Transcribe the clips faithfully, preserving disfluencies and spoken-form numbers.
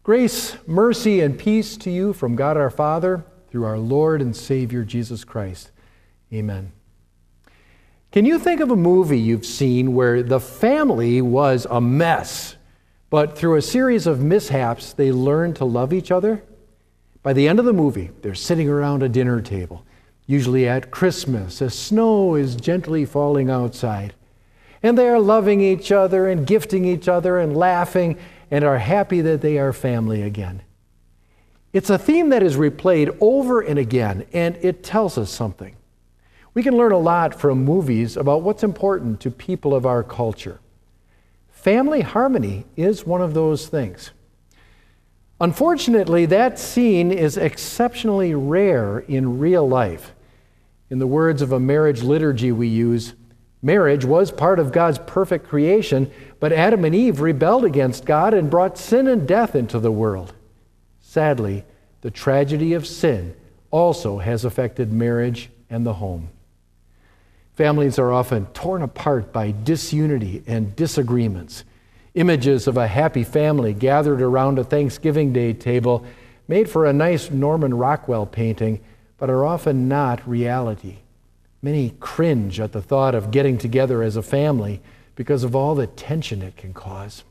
Grace, mercy, and peace to you from God our Father, through our Lord and Savior Jesus Christ. Amen. Can you think of a movie you've seen where the family was a mess, but through a series of mishaps, they learned to love each other? By the end of the movie, they're sitting around a dinner table, usually at Christmas, as snow is gently falling outside. And they are loving each other and gifting each other and laughing and are happy that they are family again. It's a theme that is replayed over and again, and it tells us something. We can learn a lot from movies about what's important to people of our culture. Family harmony is one of those things. Unfortunately, that scene is exceptionally rare in real life. In the words of a marriage liturgy we use, marriage was part of God's perfect creation, but Adam and Eve rebelled against God and brought sin and death into the world. Sadly, the tragedy of sin also has affected marriage and the home. Families are often torn apart by disunity and disagreements. Images of a happy family gathered around a Thanksgiving Day table made for a nice Norman Rockwell painting, but are often not reality. Many cringe at the thought of getting together as a family because of all the tension it can cause.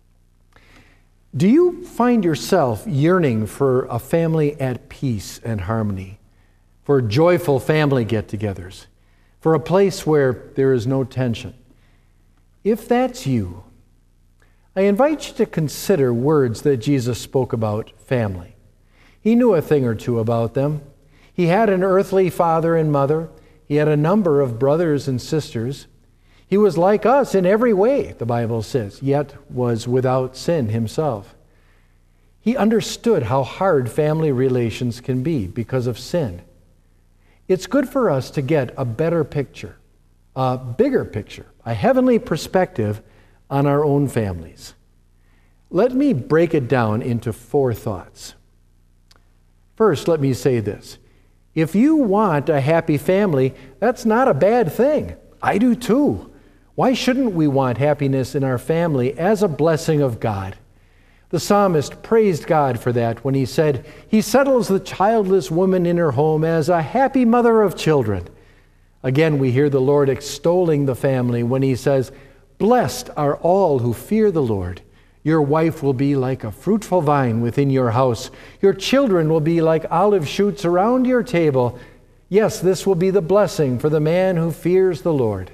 Do you find yourself yearning for a family at peace and harmony, for joyful family get-togethers, for a place where there is no tension? If that's you, I invite you to consider words that Jesus spoke about family. He knew a thing or two about them. He had an earthly father and mother. He had a number of brothers and sisters. He was like us in every way, the Bible says, yet was without sin himself. He understood how hard family relations can be because of sin. It's good for us to get a better picture, a bigger picture, a heavenly perspective on our own families. Let me break it down into four thoughts. First, let me say this. If you want a happy family, that's not a bad thing. I do too. Why shouldn't we want happiness in our family as a blessing of God? The psalmist praised God for that when he said, He settles the childless woman in her home as a happy mother of children. Again, we hear the Lord extolling the family when he says, Blessed are all who fear the Lord. Your wife will be like a fruitful vine within your house. Your children will be like olive shoots around your table. Yes, this will be the blessing for the man who fears the Lord.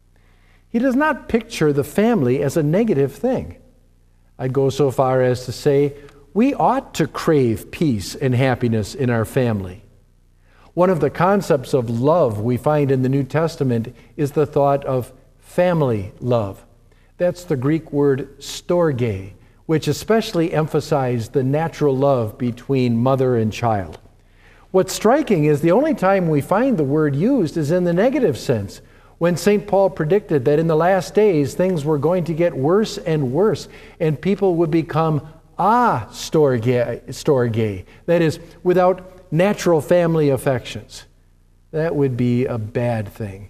He does not picture the family as a negative thing. I'd go so far as to say we ought to crave peace and happiness in our family. One of the concepts of love we find in the New Testament is the thought of family love. That's the Greek word storge, which especially emphasized the natural love between mother and child. What's striking is the only time we find the word used is in the negative sense, when Saint Paul predicted that in the last days things were going to get worse and worse, and people would become a storge, storge, that is, without natural family affections. That would be a bad thing.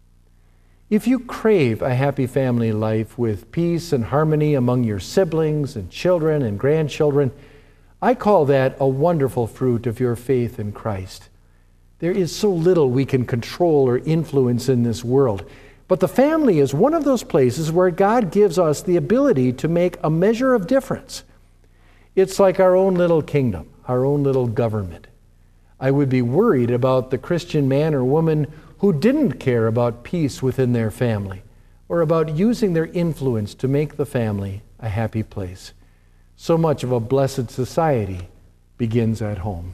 If you crave a happy family life with peace and harmony among your siblings and children and grandchildren, I call that a wonderful fruit of your faith in Christ. There is so little we can control or influence in this world, but the family is one of those places where God gives us the ability to make a measure of difference. It's like our own little kingdom, our own little government. I would be worried about the Christian man or woman who didn't care about peace within their family or about using their influence to make the family a happy place. So much of a blessed society begins at home.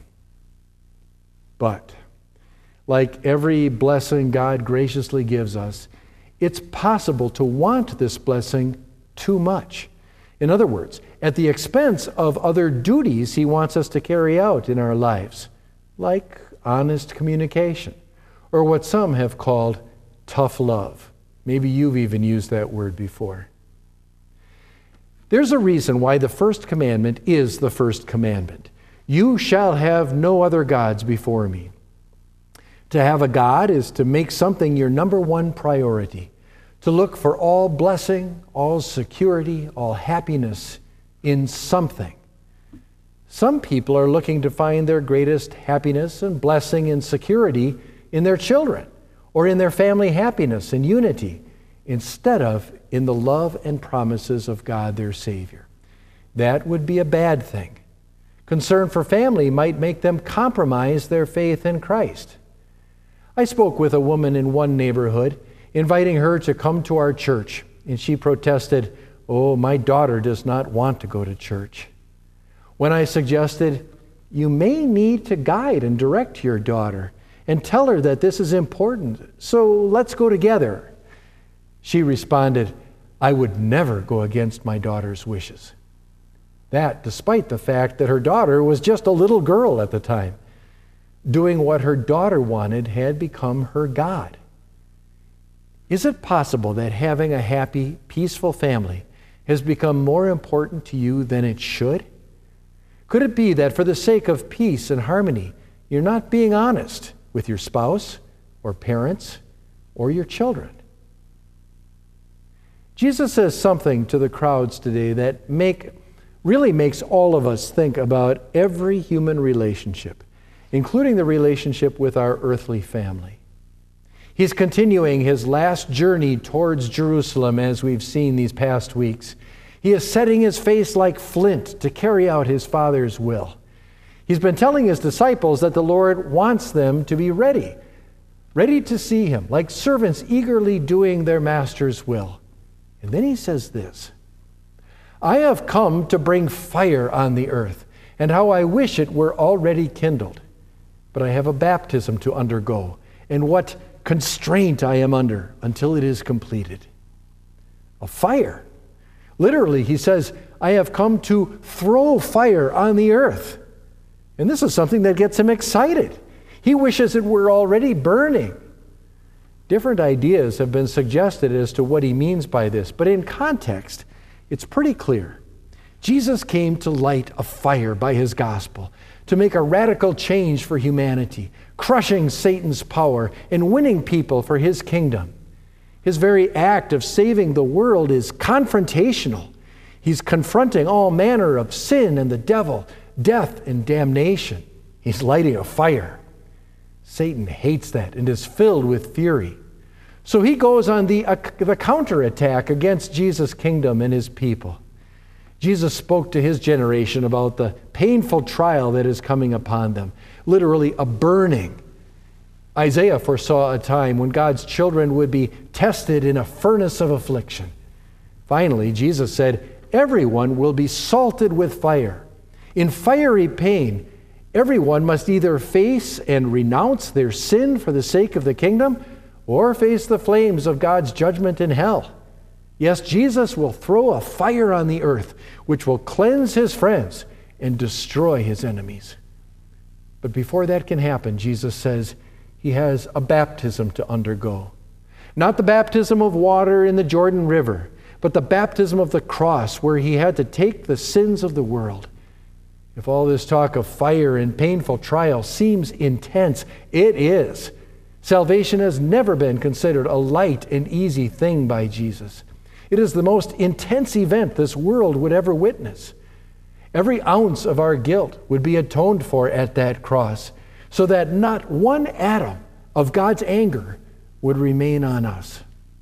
But, like every blessing God graciously gives us, it's possible to want this blessing too much. In other words, at the expense of other duties He wants us to carry out in our lives, like honest communication, or what some have called tough love. Maybe you've even used that word before. There's a reason why the first commandment is the first commandment. You shall have no other gods before me. To have a God is to make something your number one priority, to look for all blessing, all security, all happiness in something. Some people are looking to find their greatest happiness and blessing and security in their children or in their family happiness and unity instead of in the love and promises of God, their Savior. That would be a bad thing. Concern for family might make them compromise their faith in Christ. I spoke with a woman in one neighborhood, inviting her to come to our church, and she protested, "Oh, my daughter does not want to go to church." When I suggested, "You may need to guide and direct your daughter and tell her that this is important, so let's go together," she responded, "I would never go against my daughter's wishes." That despite the fact that her daughter was just a little girl at the time. Doing what her daughter wanted had become her God. Is it possible that having a happy, peaceful family has become more important to you than it should? Could it be that for the sake of peace and harmony, you're not being honest with your spouse or parents or your children? Jesus says something to the crowds today that make, really makes all of us think about every human relationship, including the relationship with our earthly family. He's continuing his last journey towards Jerusalem, as we've seen these past weeks. He is setting his face like flint to carry out his Father's will. He's been telling his disciples that the Lord wants them to be ready, ready to see him, like servants eagerly doing their master's will. And then he says this, "I have come to bring fire on the earth, and how I wish it were already kindled. But I have a baptism to undergo, and what constraint I am under until it is completed." A fire. Literally, he says, "I have come to throw fire on the earth." And this is something that gets him excited. He wishes it were already burning. Different ideas have been suggested as to what he means by this, but in context, it's pretty clear. Jesus came to light a fire by his gospel, to make a radical change for humanity, crushing Satan's power and winning people for his kingdom. His very act of saving the world is confrontational. He's confronting all manner of sin and the devil, death and damnation. He's lighting a fire. Satan hates that and is filled with fury. So he goes on the, uh, the counterattack against Jesus' kingdom and his people. Jesus spoke to his generation about the painful trial that is coming upon them, literally a burning. Isaiah foresaw a time when God's children would be tested in a furnace of affliction. Finally, Jesus said, everyone will be salted with fire. In fiery pain, everyone must either face and renounce their sin for the sake of the kingdom, or face the flames of God's judgment in hell. Yes, Jesus will throw a fire on the earth, which will cleanse his friends and destroy his enemies. But before that can happen, Jesus says he has a baptism to undergo. Not the baptism of water in the Jordan River, but the baptism of the cross, where he had to take the sins of the world. If all this talk of fire and painful trial seems intense, it is. Salvation has never been considered a light and easy thing by Jesus. It is the most intense event this world would ever witness. Every ounce of our guilt would be atoned for at that cross, so that not one atom of God's anger would remain on us.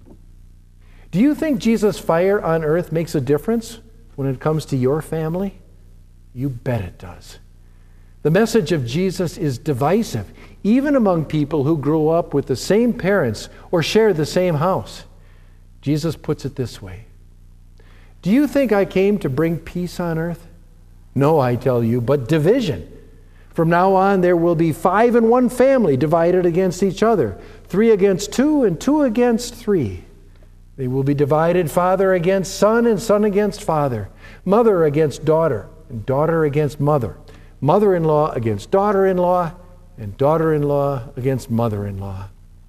Do you think Jesus' fire on earth makes a difference when it comes to your family? You bet it does. The message of Jesus is divisive, even among people who grew up with the same parents or share the same house. Jesus puts it this way. Do you think I came to bring peace on earth? No, I tell you, but division. From now on, there will be five in one family divided against each other, three against two and two against three. They will be divided, father against son and son against father, mother against daughter and daughter against mother, mother-in-law against daughter-in-law, and daughter-in-law against mother-in-law.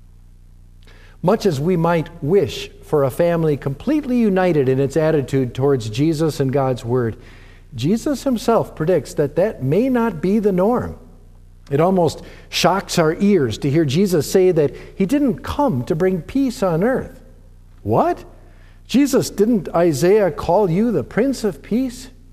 Much as we might wish for a family completely united in its attitude towards Jesus and God's Word, Jesus himself predicts that that may not be the norm. It almost shocks our ears to hear Jesus say that he didn't come to bring peace on earth. What? Jesus, didn't Isaiah call you the Prince of Peace?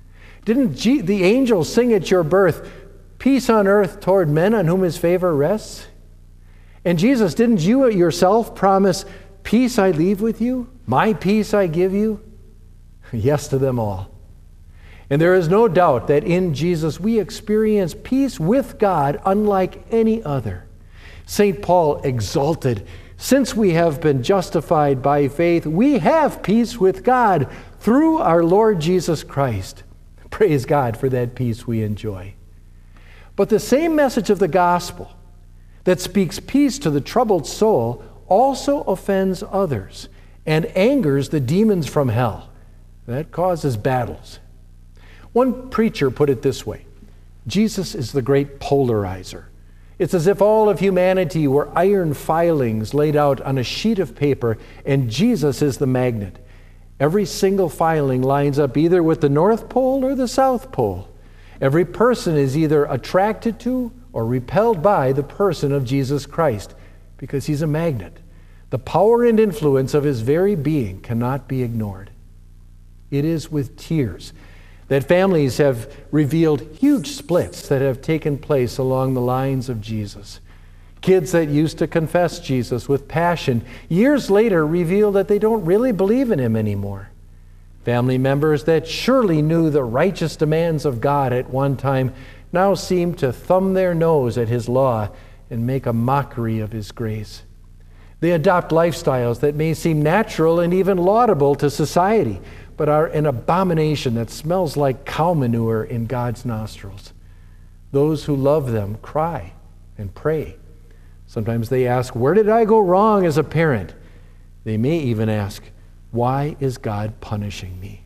Didn't G- the angels sing at your birth, peace on earth toward men on whom his favor rests? And Jesus, didn't you yourself promise, peace I leave with you, my peace I give you? Yes to them all. And there is no doubt that in Jesus we experience peace with God unlike any other. Saint Paul exalted, since we have been justified by faith, we have peace with God through our Lord Jesus Christ. Praise God for that peace we enjoy. But the same message of the gospel that speaks peace to the troubled soul also offends others and angers the demons from hell. That causes battles. One preacher put it this way: Jesus is the great polarizer. It's as if all of humanity were iron filings laid out on a sheet of paper, and Jesus is the magnet. Every single filing lines up either with the North Pole or the South Pole. Every person is either attracted to or repelled by the person of Jesus Christ because he's a magnet. The power and influence of his very being cannot be ignored. It is with tears that families have revealed huge splits that have taken place along the lines of Jesus. Kids that used to confess Jesus with passion, years later reveal that they don't really believe in him anymore. Family members that surely knew the righteous demands of God at one time now seem to thumb their nose at his law and make a mockery of his grace. They adopt lifestyles that may seem natural and even laudable to society, but are an abomination that smells like cow manure in God's nostrils. Those who love them cry and pray. Sometimes they ask, where did I go wrong as a parent? They may even ask, why is God punishing me?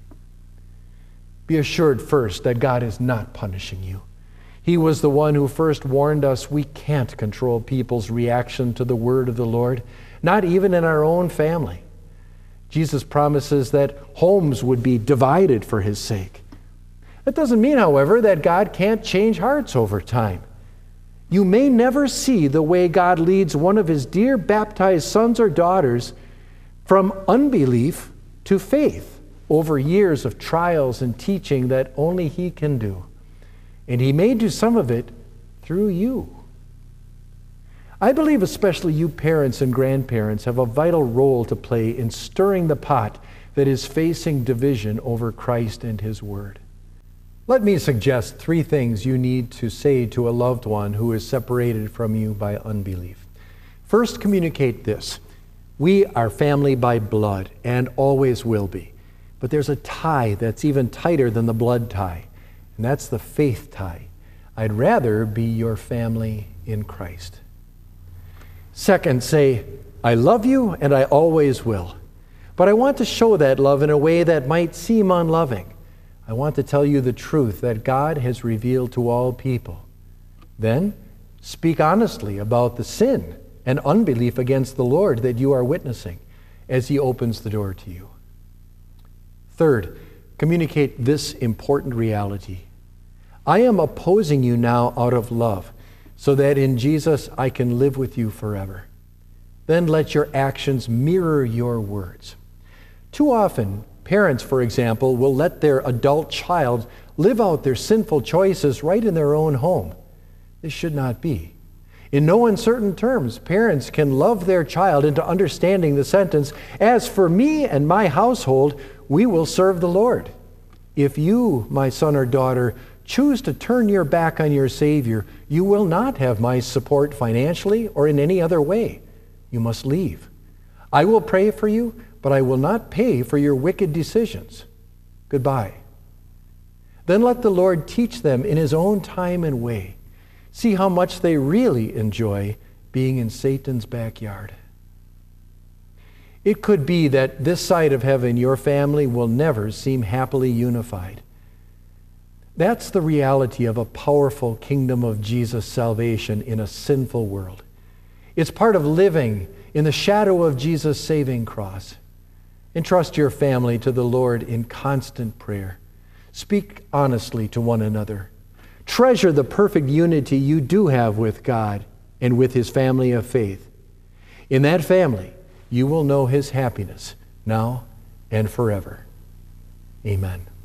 Be assured first that God is not punishing you. He was the one who first warned us we can't control people's reaction to the word of the Lord, not even in our own family. Jesus promises that homes would be divided for his sake. That doesn't mean, however, that God can't change hearts over time. You may never see the way God leads one of his dear baptized sons or daughters from unbelief to faith over years of trials and teaching that only he can do. And he may do some of it through you. I believe especially you parents and grandparents have a vital role to play in stirring the pot that is facing division over Christ and his word. Let me suggest three things you need to say to a loved one who is separated from you by unbelief. First, communicate this. We are family by blood and always will be. But there's a tie that's even tighter than the blood tie, and that's the faith tie. I'd rather be your family in Christ. Second, say, I love you and I always will. But I want to show that love in a way that might seem unloving. I want to tell you the truth that God has revealed to all people. Then, speak honestly about the sin and unbelief against the Lord that you are witnessing as he opens the door to you. Third, communicate this important reality. I am opposing you now out of love, so that in Jesus I can live with you forever. Then let your actions mirror your words. Too often, parents, for example, will let their adult child live out their sinful choices right in their own home. This should not be. In no uncertain terms, parents can love their child into understanding the sentence, as for me and my household, we will serve the Lord. If you, my son or daughter, choose to turn your back on your Savior, you will not have my support financially or in any other way. You must leave. I will pray for you, but I will not pay for your wicked decisions. Goodbye. Then let the Lord teach them in his own time and way. See how much they really enjoy being in Satan's backyard. It could be that this side of heaven, your family will never seem happily unified. That's the reality of a powerful kingdom of Jesus salvation in a sinful world. It's part of living in the shadow of Jesus' saving cross. Entrust your family to the Lord in constant prayer. Speak honestly to one another. Treasure the perfect unity you do have with God and with his family of faith. In that family, you will know his happiness now and forever. Amen.